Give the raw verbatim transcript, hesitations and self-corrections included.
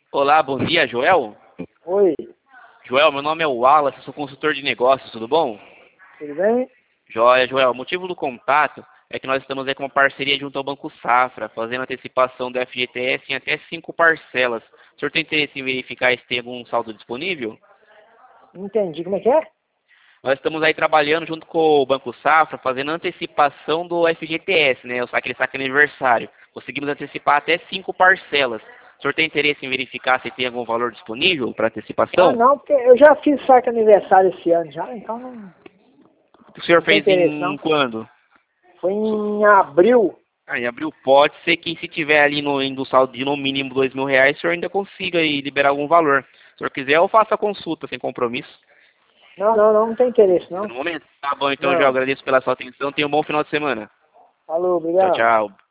Olá, bom dia, Joel. Oi, Joel, meu nome é Wallace, sou consultor de negócios, tudo bom? tudo bem? Joia, Joel, o motivo do contato é que nós estamos aí com uma parceria junto ao Banco Safra, fazendo antecipação do F G T S em até cinco parcelas. O senhor tem interesse em verificar se tem algum saldo disponível? Não entendi, como é que é? Nós estamos aí trabalhando junto com o Banco Safra, fazendo antecipação do F G T S, né? Aquele saque aniversário. Conseguimos antecipar até cinco parcelas. O senhor tem interesse em verificar se tem algum valor disponível para Ah, antecipação? não, porque eu já fiz saque aniversário esse ano já, então não, O senhor não tem fez interesse não. em quando? Foi em abril. Ah, em abril pode ser que se tiver ali no, indo saldo de no mínimo dois mil reais, o senhor ainda consiga aí liberar algum valor. Se o senhor quiser, eu faço a consulta sem compromisso. Não, não, não, não tem interesse não. No momento? Tá bom, então, João, Não. agradeço pela sua atenção. Tenha um bom final de semana. Falou, Tchau, obrigado. tchau.